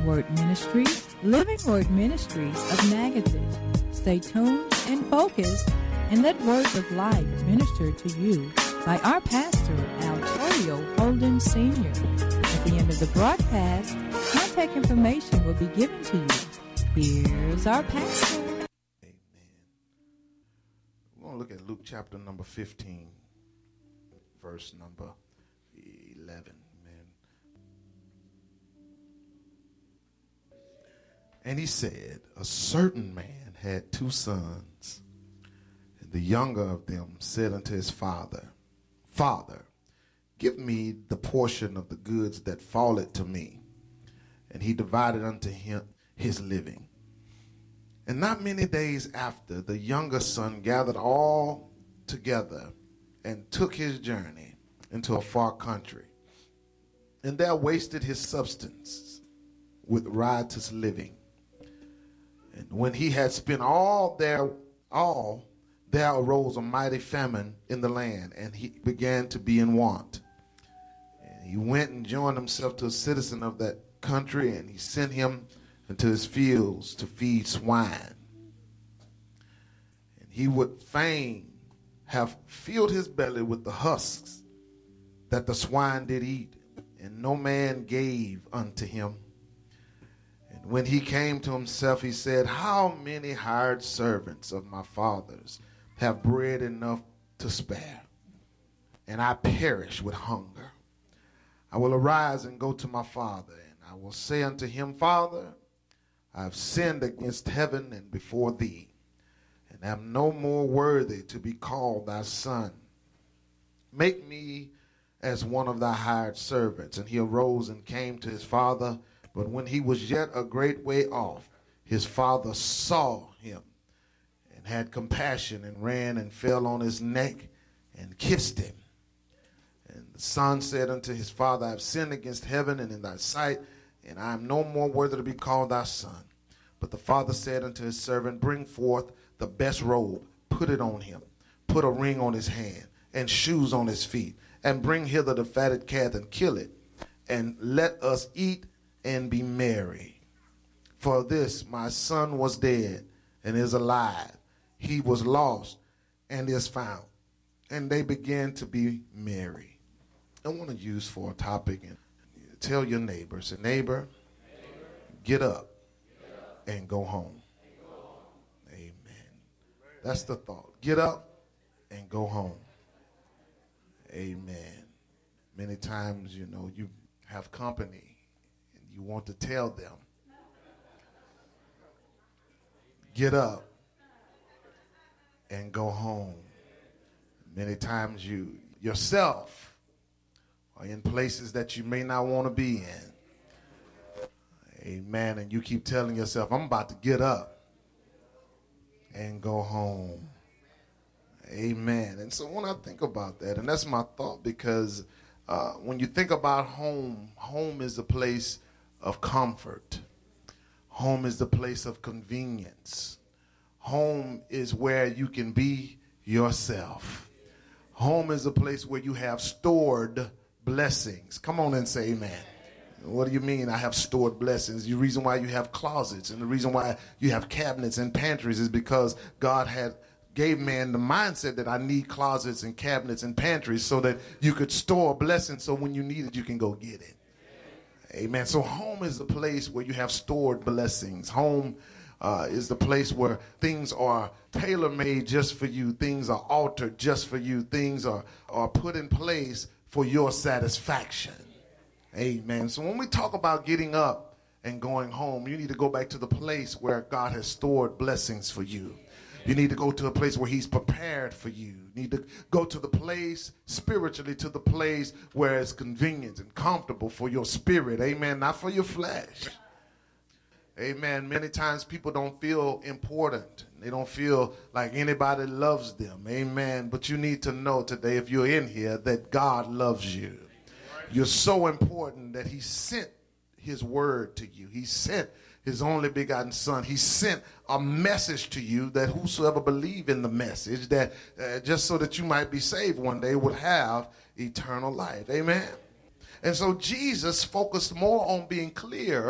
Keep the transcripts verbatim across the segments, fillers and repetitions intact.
Word Ministries, Living Word Ministries of Natchitoches. Stay tuned and focused, and let words of life minister to you by our pastor, Altorio Holden Senior At the end of the broadcast, contact information will be given to you. Here's our pastor. Amen. We're going to look at Luke chapter number fifteen, verse number eleven. Amen. And he said, a certain man had two sons, and the younger of them said unto his father, Father, give me the portion of the goods that falleth to me. And he divided unto him his living. And not many days after, the younger son gathered all together and took his journey into a far country, and there wasted his substance with riotous living. And when he had spent all there, all, there arose a mighty famine in the land, and he began to be in want. And he went and joined himself to a citizen of that country, and he sent him into his fields to feed swine. And he would fain have filled his belly with the husks that the swine did eat, and no man gave unto him. And when he came to himself, he said, how many hired servants of my father's have bread enough to spare, and I perish with hunger. I will arise and go to my father, and I will say unto him, Father, I have sinned against heaven and before thee, and am no more worthy to be called thy son. Make me as one of thy hired servants. And he arose and came to his father. But when he was yet a great way off, his father saw him and had compassion, and ran and fell on his neck and kissed him. And the son said unto his father, I have sinned against heaven and in thy sight, and I am no more worthy to be called thy son. But the father said unto his servant, bring forth the best robe, put it on him, put a ring on his hand, and shoes on his feet, and bring hither the fatted calf, and kill it, and let us eat and be merry. For this my son was dead and is alive. He was lost and is found. And they began to be merry. I want to use for a topic, and tell your neighbor, say, neighbor, neighbor get, up get up and go home. And go home. Amen. That's the thought. Get up and go home. Amen. Many times, you know, you have company and you want to tell them, get up and go home. Many times you yourself are in places that you may not want to be in. Amen. And you keep telling yourself, I'm about to get up and go home. Amen. And so when I think about that, and that's my thought, because uh, when you think about home, home is a place of comfort. Home is the place of convenience. Home is where you can be yourself. Home is a place where you have stored blessings. Come on and say amen. What do you mean I have stored blessings? The reason why you have closets and the reason why you have cabinets and pantries is because God had gave man the mindset that I need closets and cabinets and pantries so that you could store blessings, so when you need it, you can go get it. Amen. So home is the place where you have stored blessings. Home uh, is the place where things are tailor-made just for you. Things are altered just for you. Things are, are put in place for your satisfaction. Amen. So when we talk about getting up and going home, you need to go back to the place where God has stored blessings for you. You need to go to a place where he's prepared for you. You need to go to the place spiritually, to the place where it's convenient and comfortable for your spirit. Amen. Not for your flesh. Amen. Many times people don't feel important. They don't feel like anybody loves them. Amen. But you need to know today, if you're in here, that God loves you. You're so important that he sent his word to you. He sent his only begotten son. He sent a message to you that whosoever believe in the message, that uh, just so that you might be saved one day, would have eternal life. Amen. And so Jesus focused more on being clear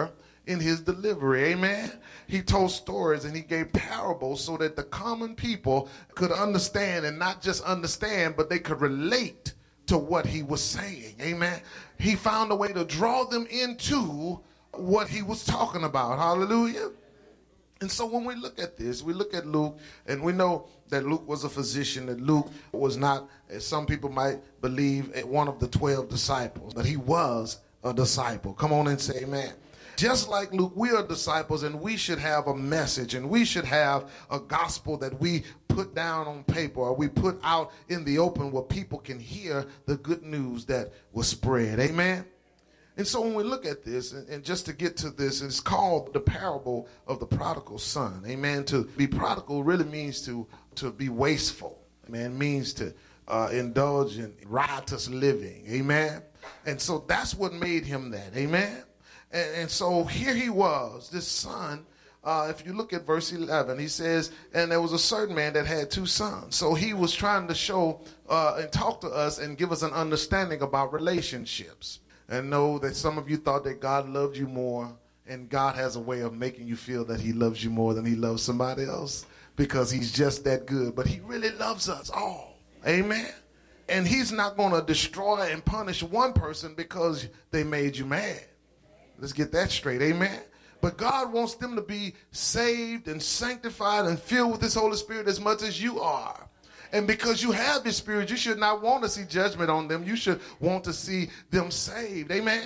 in his delivery. Amen. He told stories and he gave parables so that the common people could understand, and not just understand, but they could relate to what he was saying. Amen. He found a way to draw them into what he was talking about. Hallelujah. And so when we look at this, we look at Luke, and we know that Luke was a physician, that Luke was not, as some people might believe, one of the twelve disciples, but he was a disciple. Come on and say amen. Just like Luke, we are disciples, and we should have a message, and we should have a gospel that we put down on paper, or we put out in the open where people can hear the good news that was spread. Amen. And so when we look at this, and, and just to get to this, it's called the parable of the prodigal son. Amen. To be prodigal really means to, to be wasteful. Amen. It means to uh, indulge in riotous living. Amen. And so that's what made him that. Amen. And, and so here he was, this son. Uh, if you look at verse eleven, he says, and there was a certain man that had two sons. So he was trying to show uh, and talk to us and give us an understanding about relationships. And know that some of you thought that God loved you more, and God has a way of making you feel that he loves you more than he loves somebody else because he's just that good. But he really loves us all. Amen. And he's not going to destroy and punish one person because they made you mad. Let's get that straight. Amen. But God wants them to be saved and sanctified and filled with his Holy Spirit as much as you are. And because you have his spirit, you should not want to see judgment on them. You should want to see them saved. Amen.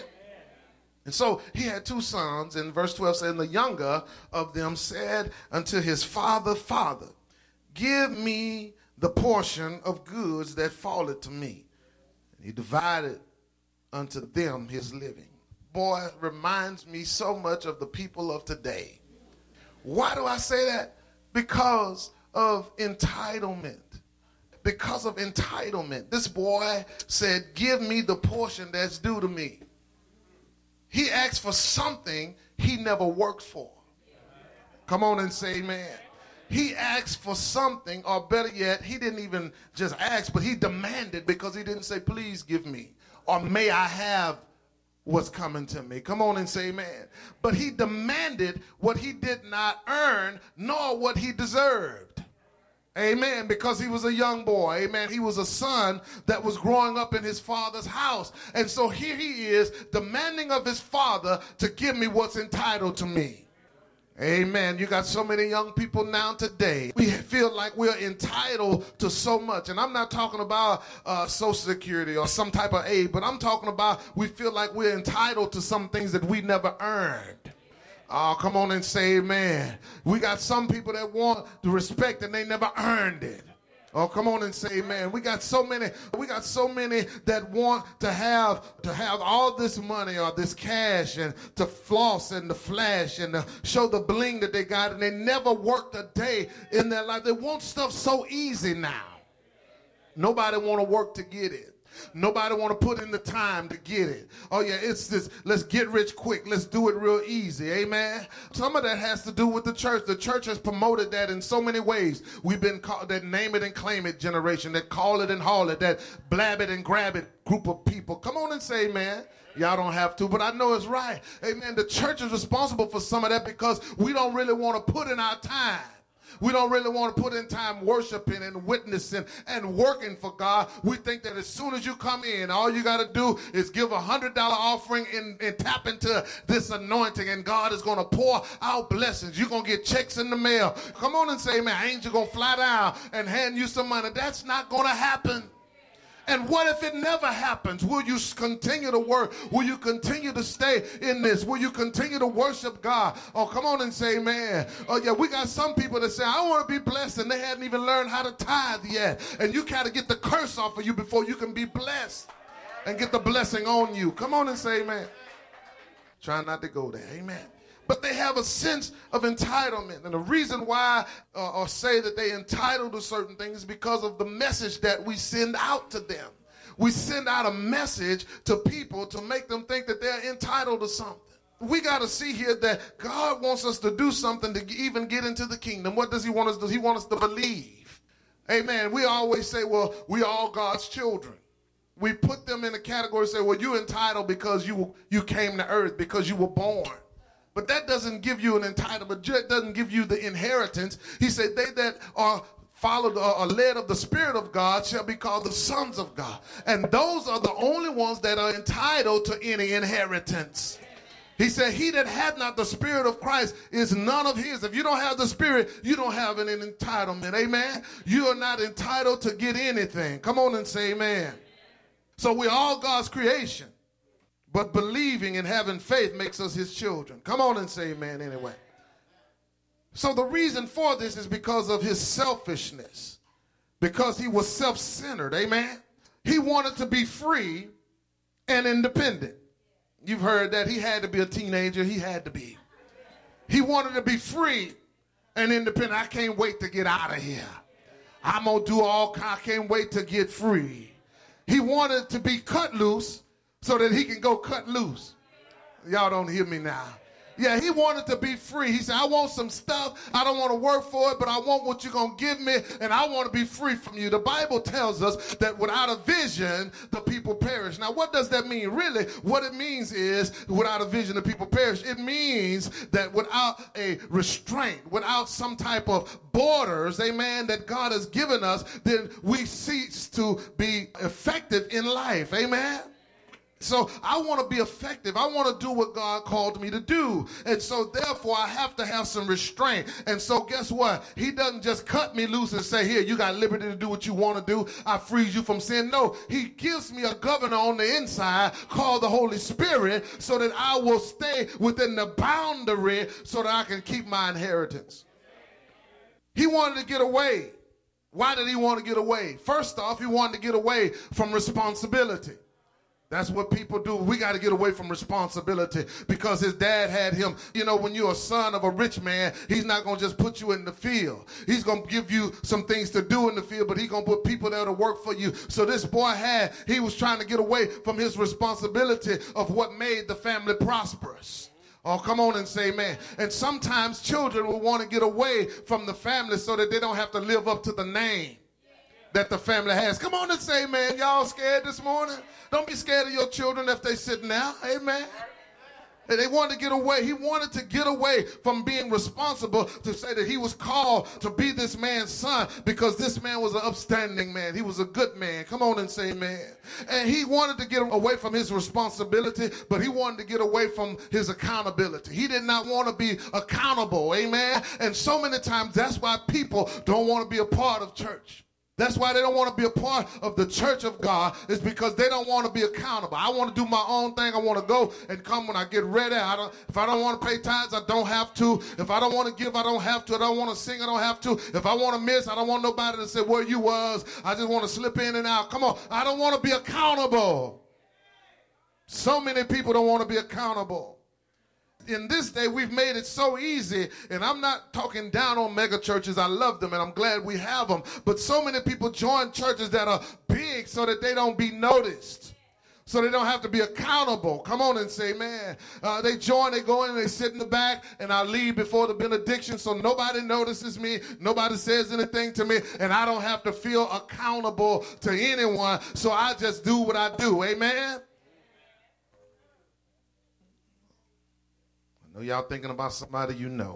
And so he had two sons, and verse twelve said, and the younger of them said unto his father, Father, give me the portion of goods that falleth to me. And he divided unto them his living. Boy, reminds me so much of the people of today. Why do I say that? Because of entitlement. Because of entitlement. This boy said, give me the portion that's due to me. He asked for something he never worked for. Come on and say amen. He asked for something, or better yet, he didn't even just ask, but he demanded, because he didn't say, please give me, or may I have what's coming to me. Come on and say amen. But he demanded what he did not earn, nor what he deserved. Amen. Because he was a young boy. Amen. He was a son that was growing up in his father's house. And so here he is demanding of his father to give me what's entitled to me. Amen. You got so many young people now today. We feel like we're entitled to so much. And I'm not talking about uh, Social Security or some type of aid, but I'm talking about we feel like we're entitled to some things that we never earned. Oh, come on and say amen. We got some people that want the respect and they never earned it. Oh, come on and say amen. We got so many, we got so many that want to have to have all this money or this cash and to floss and to flash and to show the bling that they got, and they never worked a day in their life. They want stuff so easy now. Nobody want to work to get it. Nobody want to put in the time to get it. Oh yeah, it's this, let's get rich quick. Let's do it real easy. Amen. Some of that has to do with the church. The church has promoted that in so many ways. We've been called that name it and claim it generation, that call it and haul it, that blab it and grab it group of people. Come on and say amen. Y'all don't have to, but I know it's right. Amen. The church is responsible for some of that because we don't really want to put in our time. We don't really want to put in time worshiping and witnessing and working for God. We think that as soon as you come in, all you got to do is give a one hundred dollar offering and, and tap into this anointing, and God is going to pour out blessings. You're going to get checks in the mail. Come on and say, man, angel going to fly down and hand you some money. That's not going to happen. And what if it never happens? Will you continue to work? Will you continue to stay in this? Will you continue to worship God? Oh, come on and say amen. Oh, yeah, we got some people that say, I want to be blessed, and they haven't even learned how to tithe yet. And you got to get the curse off of you before you can be blessed and get the blessing on you. Come on and say amen. Try not to go there. Amen. But they have a sense of entitlement. And the reason why uh, or say that they entitled to certain things is because of the message that we send out to them. We send out a message to people to make them think that they're entitled to something. We got to see here that God wants us to do something to even get into the kingdom. What does he want us to do? He wants us to believe. Amen. We always say, well, we all God's children. We put them in a category and say, well, you're entitled because you, you came to earth, because you were born. But that doesn't give you an entitlement. It doesn't give you the inheritance. He said, they that are followed or are led of the Spirit of God shall be called the sons of God. And those are the only ones that are entitled to any inheritance. He said, he that hath not the Spirit of Christ is none of his. If you don't have the Spirit, you don't have an entitlement. Amen. You are not entitled to get anything. Come on and say amen. So we're all God's creation. But believing and having faith makes us his children. Come on and say amen anyway. So the reason for this is because of his selfishness. Because he was self-centered. Amen. He wanted to be free and independent. You've heard that. He had to be a teenager. He had to be. He wanted to be free and independent. I can't wait to get out of here. I'm going to do all kinds. I can't wait to get free. He wanted to be cut loose so that he can go cut loose. Y'all don't hear me now. Yeah, he wanted to be free. He said, I want some stuff. I don't want to work for it, but I want what you're going to give me, and I want to be free from you. The Bible tells us that without a vision, the people perish. Now, what does that mean? Really, what it means is without a vision, the people perish. It means that without a restraint, without some type of borders, amen, that God has given us, then we cease to be effective in life. Amen. So I want to be effective. I want to do what God called me to do. And so therefore I have to have some restraint. And so guess what? He doesn't just cut me loose and say, here, you got liberty to do what you want to do. I freeze you from sin. No, he gives me a governor on the inside called the Holy Spirit so that I will stay within the boundary so that I can keep my inheritance. He wanted to get away. Why did he want to get away? First off, he wanted to get away from responsibility. That's what people do. We got to get away from responsibility because his dad had him. You know, when you're a son of a rich man, he's not going to just put you in the field. He's going to give you some things to do in the field, but he's going to put people there to work for you. So this boy had, he was trying to get away from his responsibility of what made the family prosperous. Oh, come on and say amen. And sometimes children will want to get away from the family so that they don't have to live up to the name that the family has. Come on and say amen. Y'all scared this morning? Don't be scared of your children if they sitting there. Amen. And they wanted to get away. He wanted to get away from being responsible to say that he was called to be this man's son because this man was an upstanding man. He was a good man. Come on and say amen. And he wanted to get away from his responsibility, but he wanted to get away from his accountability. He did not want to be accountable. Amen. And so many times that's why people don't want to be a part of church. That's why they don't want to be a part of the church of God, is because they don't want to be accountable. I want to do my own thing. I want to go and come when I get ready. I don't, if I don't want to pay tithes, I don't have to. If I don't want to give, I don't have to. If I don't want to sing, I don't have to. If I want to miss, I don't want nobody to say where you was. I just want to slip in and out. Come on. I don't want to be accountable. So many people don't want to be accountable. In this day, we've made it so easy, and I'm not talking down on mega churches. I love them, and I'm glad we have them. But so many people join churches that are big so that they don't be noticed, so they don't have to be accountable. Come on and say, man. Uh, they join, they go in, they sit in the back, and I leave before the benediction so nobody notices me, nobody says anything to me, and I don't have to feel accountable to anyone, so I just do what I do. Amen? I know y'all thinking about somebody you know.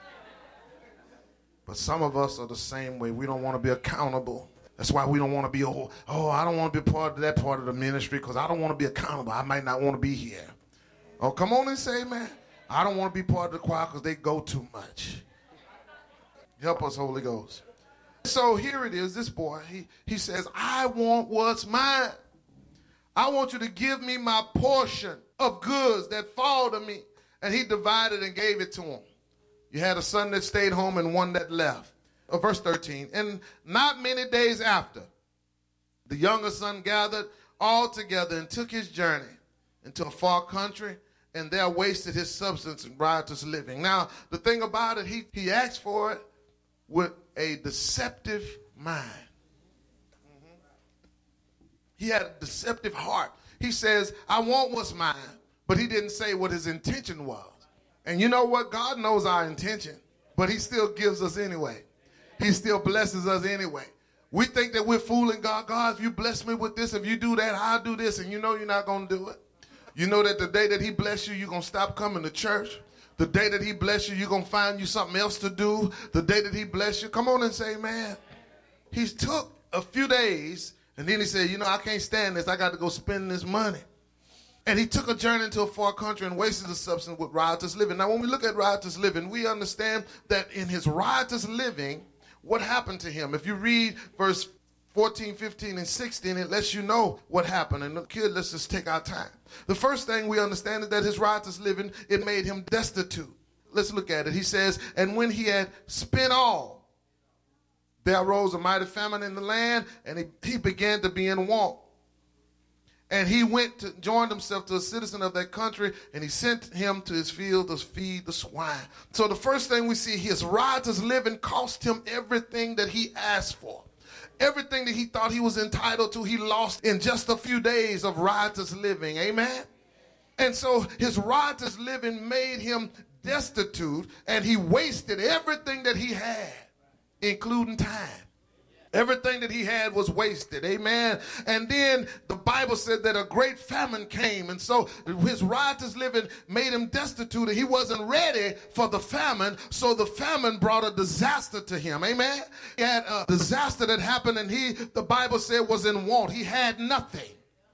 But some of us are the same way. We don't want to be accountable. That's why we don't want to be, oh, oh I don't want to be part of that part of the ministry because I don't want to be accountable. I might not want to be here. Oh, come on and say, man, I don't want to be part of the choir because they go too much. Help us, Holy Ghost. So here it is, this boy, he, he says, I want what's mine. I want you to give me my portion of goods that fall to me. And he divided and gave it to him. You had a son that stayed home and one that left. Oh, verse thirteen. And not many days after, the younger son gathered all together and took his journey into a far country, and there wasted his substance in riotous living. Now, the thing about it, he, he asked for it with a deceptive mind. Mm-hmm. He had a deceptive heart. He says, I want what's mine. But he didn't say what his intention was. And you know what? God knows our intention, but he still gives us anyway. He still blesses us anyway. We think that we're fooling God. God, if you bless me with this, if you do that, I'll do this. And you know you're not going to do it. You know that the day that he bless you, you're going to stop coming to church. The day that he bless you, you're going to find you something else to do. The day that he bless you, come on and say, man. He took a few days, and then he said, you know, I can't stand this. I got to go spend this money. And he took a journey into a far country and wasted the substance with riotous living. Now, when we look at riotous living, we understand that in his riotous living, what happened to him? If you read verse fourteen, fifteen, and sixteen, it lets you know what happened. And look here, let's just take our time. The first thing we understand is that his riotous living, it made him destitute. Let's look at it. He says, and when he had spent all, there arose a mighty famine in the land, and he, he began to be in want. And he went to joined himself to a citizen of that country, and he sent him to his field to feed the swine. So the first thing we see, his riotous living cost him everything that he asked for. Everything that he thought he was entitled to, he lost in just a few days of riotous living. Amen? And so his riotous living made him destitute, and he wasted everything that he had, including time. Everything that he had was wasted. Amen. And then the Bible said that a great famine came. And so his riotous living made him destitute. And he wasn't ready for the famine. So the famine brought a disaster to him. Amen. He had a disaster that happened, and he, the Bible said, was in want. He had nothing.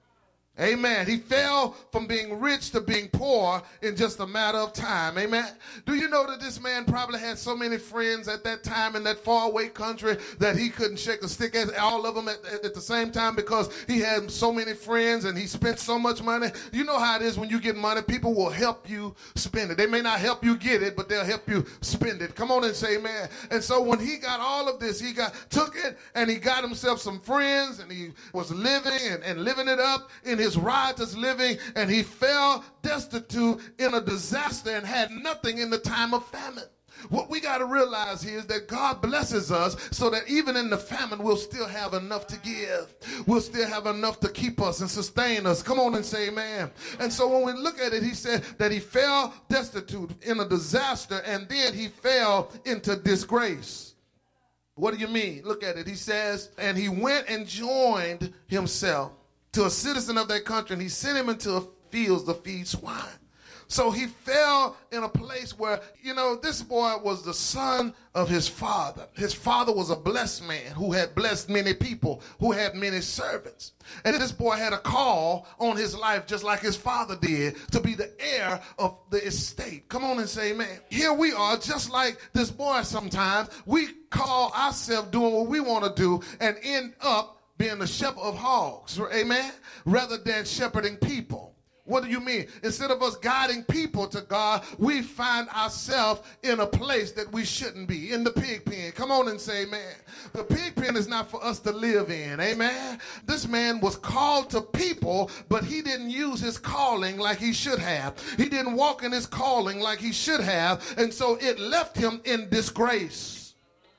Amen. He fell from being rich to being poor in just a matter of time. Amen. Do you know that this man probably had so many friends at that time in that faraway country that he couldn't shake a stick at all of them at, at, at the same time because he had so many friends and he spent so much money? You know how it is when you get money. People will help you spend it. They may not help you get it, but they'll help you spend it. Come on and say amen. And so when he got all of this, he got took it and he got himself some friends and he was living and, and living it up in his riotous living, and he fell destitute in a disaster and had nothing in the time of famine. What we got to realize here is that God blesses us so that even in the famine, we'll still have enough to give. We'll still have enough to keep us and sustain us. Come on and say amen. And so when we look at it, he said that he fell destitute in a disaster, and then he fell into disgrace. What do you mean? Look at it. He says, and he went and joined himself to a citizen of that country, and he sent him into fields to feed swine. So he fell in a place where, you know, this boy was the son of his father. His father was a blessed man who had blessed many people, who had many servants. And this boy had a call on his life just like his father did to be the heir of the estate. Come on and say amen. Here we are, just like this boy sometimes. We call ourselves doing what we want to do and end up being the shepherd of hogs, amen, rather than shepherding people. What do you mean? Instead of us guiding people to God, we find ourselves in a place that we shouldn't be, in the pig pen. Come on and say amen. The pig pen is not for us to live in, amen. This man was called to people, but he didn't use his calling like he should have. He didn't walk in his calling like he should have, and so it left him in disgrace.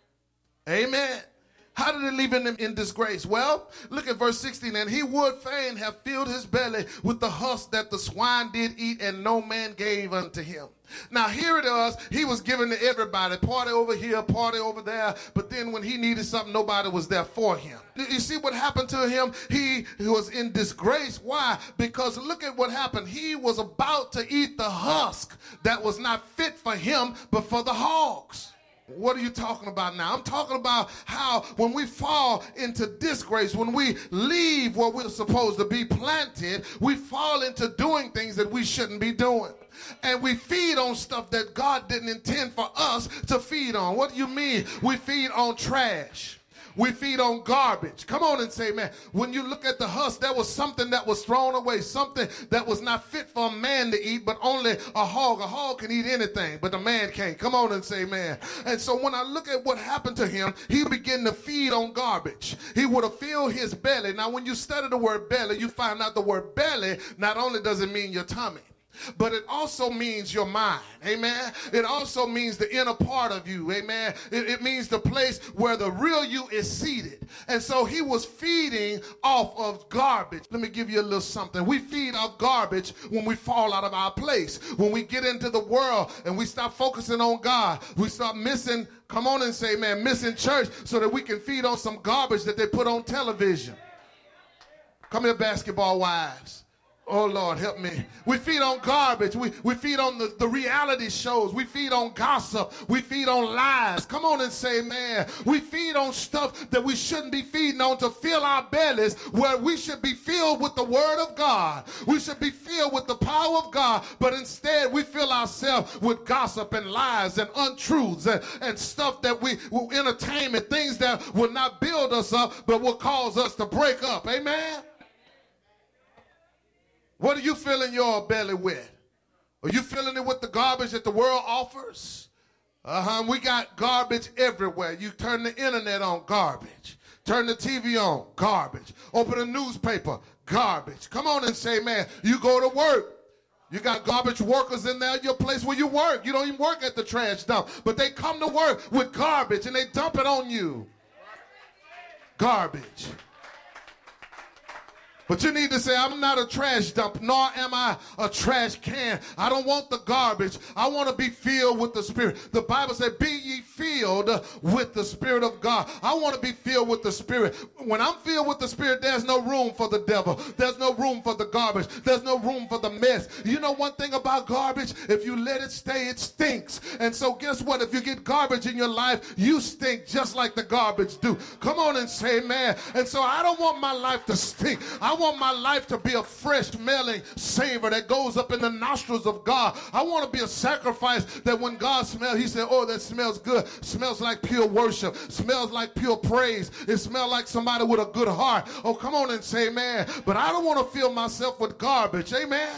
Amen. How did it leave him in disgrace? Well, look at verse sixteen. And he would fain have filled his belly with the husk that the swine did eat, and no man gave unto him. Now here it is. He was given to everybody. Party over here, party over there. But then when he needed something, nobody was there for him. You see what happened to him? He was in disgrace. Why? Because look at what happened. He was about to eat the husk that was not fit for him, but for the hogs. What are you talking about now? I'm talking about how when we fall into disgrace, when we leave where we're supposed to be planted, we fall into doing things that we shouldn't be doing. And we feed on stuff that God didn't intend for us to feed on. What do you mean? We feed on trash. We feed on garbage. Come on and say, man, when you look at the husk, there was something that was thrown away, something that was not fit for a man to eat, but only a hog. A hog can eat anything, but a man can't. Come on and say, man. And so when I look at what happened to him, he began to feed on garbage. He would have filled his belly. Now, when you study the word belly, you find out the word belly not only does it mean your tummy, but it also means your mind, amen. It also means the inner part of you, amen. It, it means the place where the real you is seated. And so he was feeding off of garbage. Let me give you a little something. We feed off garbage when we fall out of our place. When we get into the world and we stop focusing on God, we start missing, come on and say, man, missing church so that we can feed on some garbage that they put on television. Come here, basketball wives. Oh, Lord, help me. We feed on garbage. We, we feed on the, the reality shows. We feed on gossip. We feed on lies. Come on and say, man, we feed on stuff that we shouldn't be feeding on to fill our bellies, where we should be filled with the word of God. We should be filled with the power of God, but instead we fill ourselves with gossip and lies and untruths and, and stuff that we will entertainment, things that will not build us up, but will cause us to break up. Amen? What are you filling your belly with? Are you filling it with the garbage that the world offers? Uh-huh. We got garbage everywhere. You turn the internet on, garbage. Turn the T V on, garbage. Open a newspaper, garbage. Come on and say, man, you go to work. You got garbage workers in there, your place where you work. You don't even work at the trash dump, but they come to work with garbage and they dump it on you. Garbage. But you need to say, I'm not a trash dump, nor am I a trash can. I don't want the garbage. I want to be filled with the Spirit. The Bible said, be ye filled with the Spirit of God. I want to be filled with the Spirit. When I'm filled with the Spirit, there's no room for the devil. There's no room for the garbage. There's no room for the mess. You know one thing about garbage? If you let it stay, it stinks. And so guess what? If you get garbage in your life, you stink just like the garbage do. Come on and say, man. And so I don't want my life to stink. I I want my life to be a fresh smelling savor that goes up in the nostrils of God. I want to be a sacrifice that when God smells, he said, oh, that smells good. Smells like pure worship. Smells like pure praise. It smells like somebody with a good heart. Oh, come on and say amen. But I don't want to fill myself with garbage. Amen.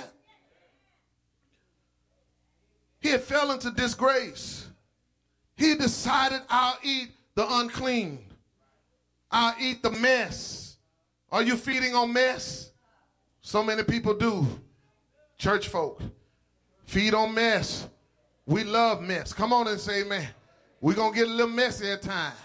He had fell into disgrace. He decided, I'll eat the unclean. I'll eat the mess. Are you feeding on mess? So many people do. Church folk feed on mess. We love mess. Come on and say amen. We're going to get a little messy at times.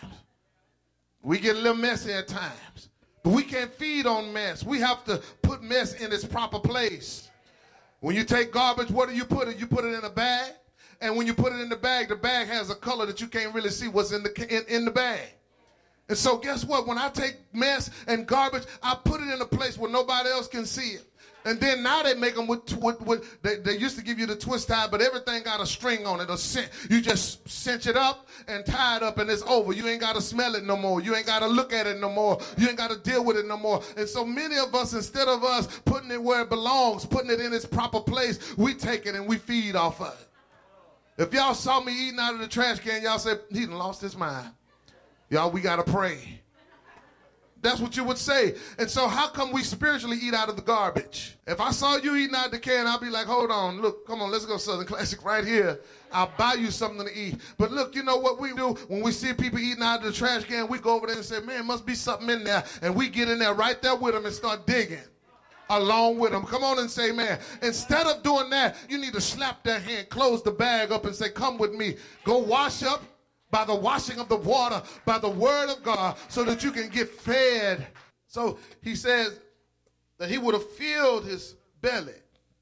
We get a little messy at times. But we can't feed on mess. We have to put mess in its proper place. When you take garbage, what do you put it? You put it in a bag. And when you put it in the bag, the bag has a color that you can't really see what's in the, in, in the bag. And so guess what? When I take mess and garbage, I put it in a place where nobody else can see it. And then now they make them with, with, with they, they used to give you the twist tie, but everything got a string on it, a cinch. You just cinch it up and tie it up and it's over. You ain't got to smell it no more. You ain't got to look at it no more. You ain't got to deal with it no more. And so many of us, instead of us putting it where it belongs, putting it in its proper place, we take it and we feed off of it. If y'all saw me eating out of the trash can, y'all said, he done lost his mind. Y'all, we got to pray. That's what you would say. And so how come we spiritually eat out of the garbage? If I saw you eating out of the can, I'll be like, hold on, look, come on, let's go Southern Classic right here. I'll buy you something to eat. But look, you know what we do? When we see people eating out of the trash can, we go over there and say, man, must be something in there. And we get in there right there with them and start digging along with them. Come on and say, man, instead of doing that, you need to slap their hand, close the bag up and say, come with me. Go wash up by the washing of the water, by the word of God, so that you can get fed. So he says that he would have filled his belly.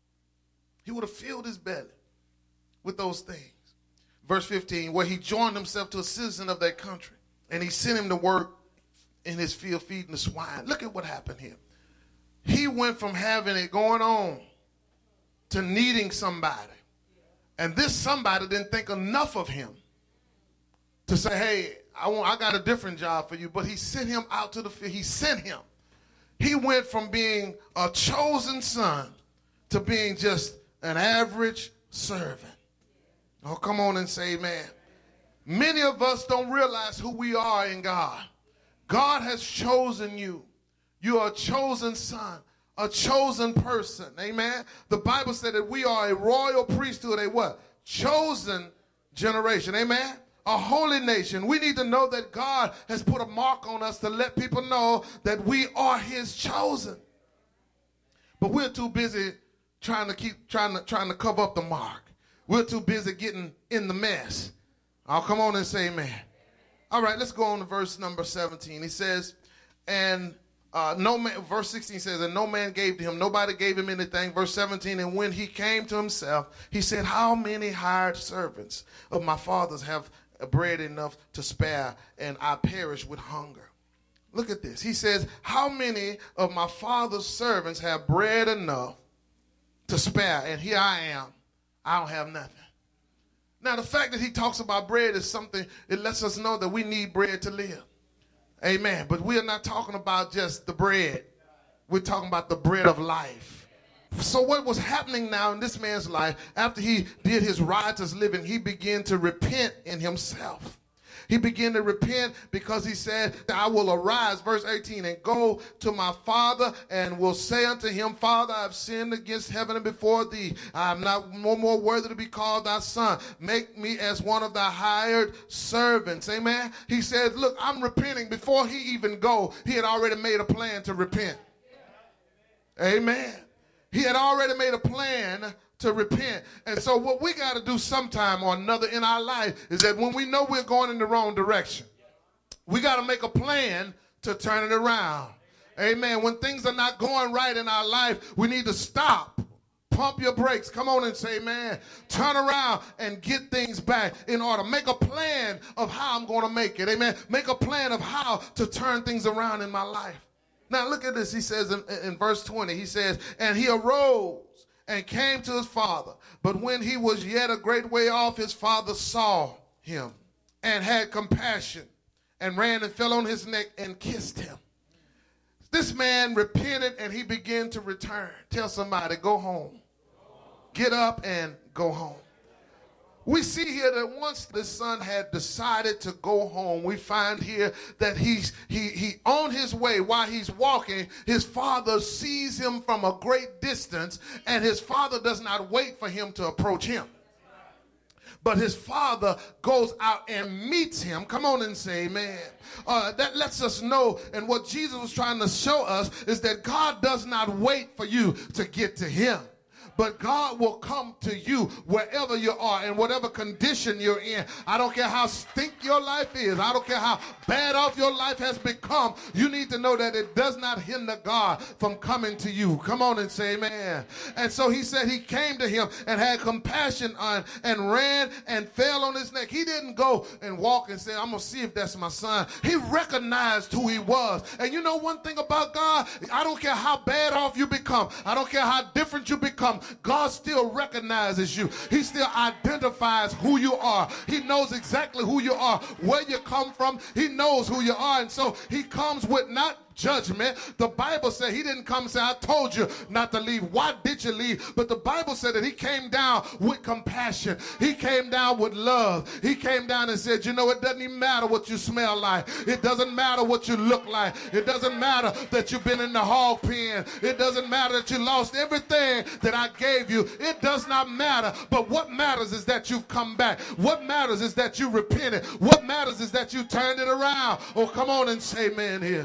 He would have filled his belly with those things. Verse fifteen, where he joined himself to a citizen of that country, and he sent him to work in his field feeding the swine. Look at what happened here. He went from having it going on to needing somebody. And this somebody didn't think enough of him to say, hey, I want, I got a different job for you. But he sent him out to the field. He sent him. He went from being a chosen son to being just an average servant. Oh, come on and say amen. Many of us don't realize who we are in God. God has chosen you. You are a chosen son, a chosen person. Amen. The Bible said that we are a royal priesthood, a what? Chosen generation. Amen. A holy nation. We need to know that God has put a mark on us to let people know that we are his chosen. But we're too busy trying to keep trying to trying to cover up the mark. We're too busy getting in the mess. I'll come on and say amen. All right, let's go on to verse number seventeen. He says, and uh, no man, verse sixteen says, and no man gave to him, nobody gave him anything. Verse seventeen, and when he came to himself, he said, how many hired servants of my father's have bread enough to spare, and I perish with hunger? Look at this. He says, how many of my father's servants have bread enough to spare. And here I am. I don't have nothing. Now, the fact that he talks about bread is something, it lets us know that we need bread to live. Amen. But we are not talking about just the bread. We're talking about the bread of life. So what was happening now in this man's life, after he did his riotous living, he began to repent in himself. He began to repent because he said, I will arise, verse eighteen, and go to my father and will say unto him, Father, I have sinned against heaven and before thee. I am not no more worthy to be called thy son. Make me as one of thy hired servants. Amen. He said, look, I'm repenting. Before he even go, he had already made a plan to repent. Amen. He had already made a plan to repent. And so what we got to do sometime or another in our life is that when we know we're going in the wrong direction, we got to make a plan to turn it around. Amen. When things are not going right in our life, we need to stop. Pump your brakes. Come on and say, man, turn around and get things back in order. Make a plan of how I'm going to make it. Amen. Make a plan of how to turn things around in my life. Now look at this. He says in, in verse twenty, he says, and he arose and came to his father. But when he was yet a great way off, his father saw him and had compassion and ran and fell on his neck and kissed him. This man repented and he began to return. Tell somebody, go home. Get up and go home. We see here that once the son had decided to go home, we find here that he's he he on his way while he's walking, his father sees him from a great distance, and his father does not wait for him to approach him. But his father goes out and meets him. Come on and say amen. Uh, that lets us know, and what Jesus was trying to show us is that God does not wait for you to get to him. But God will come to you wherever you are, in whatever condition you're in. I don't care how stink your life is. I don't care how bad off your life has become. You need to know that it does not hinder God from coming to you. Come on and say amen. And so he said he came to him and had compassion on and ran and fell on his neck. He didn't go and walk and say, I'm going to see if that's my son. He recognized who he was. And you know one thing about God? I don't care how bad off you become. I don't care how different you become. God still recognizes you. He still identifies who you are. He knows exactly who you are, where you come from. He knows who you are. And so he comes with not judgment. The Bible said he didn't come and say, I told you not to leave. Why did you leave? But the Bible said that he came down with compassion. He came down with love. He came down and said, you know, it doesn't even matter what you smell like. It doesn't matter what you look like. It doesn't matter that you've been in the hog pen. It doesn't matter that you lost everything that I gave you. It does not matter. But what matters is that you've come back. What matters is that you repented. What matters is that you turned it around. Oh, come on and say amen here.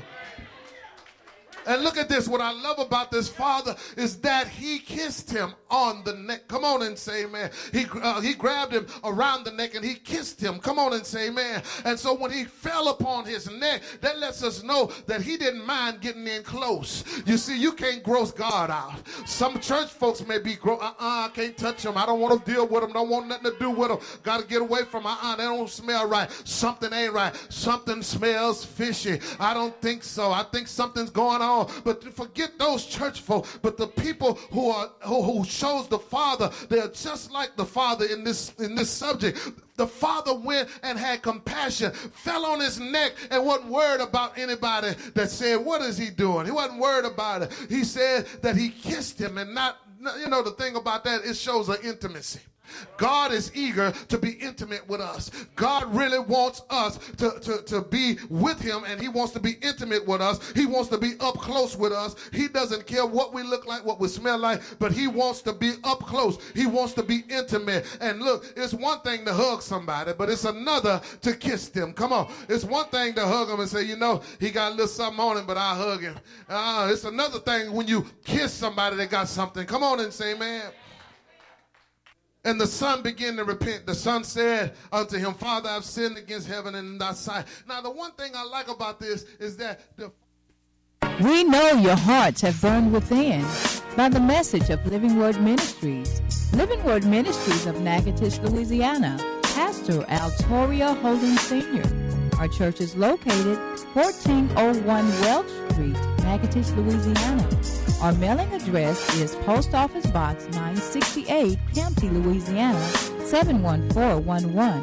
And look at this. What I love about this father is that he kissed him on the neck. Come on and say amen. He, uh, he grabbed him around the neck and he kissed him. Come on and say amen. And so when he fell upon his neck, that lets us know that he didn't mind getting in close. You see, you can't gross God out. Some church folks may be, gro- uh-uh, I can't touch them. I don't want to deal with them. Don't want nothing to do with them. Got to get away from them. Uh-uh, they don't smell right. Something ain't right. Something smells fishy. I don't think so. I think something's going on. But forget those church folk. But the people who are who, who shows the Father, they're just like the Father in this in this subject. The father went and had compassion, fell on his neck, and wasn't worried about anybody that said, what is he doing? He wasn't worried about it. He said that he kissed him, and not, you know, the thing about that, it shows an intimacy. God is eager to be intimate with us. God really wants us to, to, to be with him, and he wants to be intimate with us. He wants to be up close with us. He doesn't care what we look like, what we smell like, but he wants to be up close. He wants to be intimate. And look, it's one thing to hug somebody, but it's another to kiss them. Come on. It's one thing to hug him and say, you know, he got a little something on him, but I hug him. Uh, it's another thing when you kiss somebody that got something. Come on and say, man. And the son began to repent. The son said unto him, Father, I've sinned against heaven and in thy sight. Now, the one thing I like about this is that the We know your hearts have burned within by the message of Living Word Ministries. Living Word Ministries of Natchitoches, Louisiana. Pastor Altorio Holden Senior Our church is located fourteen oh one Welch Street, Natchitoches, Louisiana. Our mailing address is Post Office Box nine sixty-eight, Campty, Louisiana seven one four one one.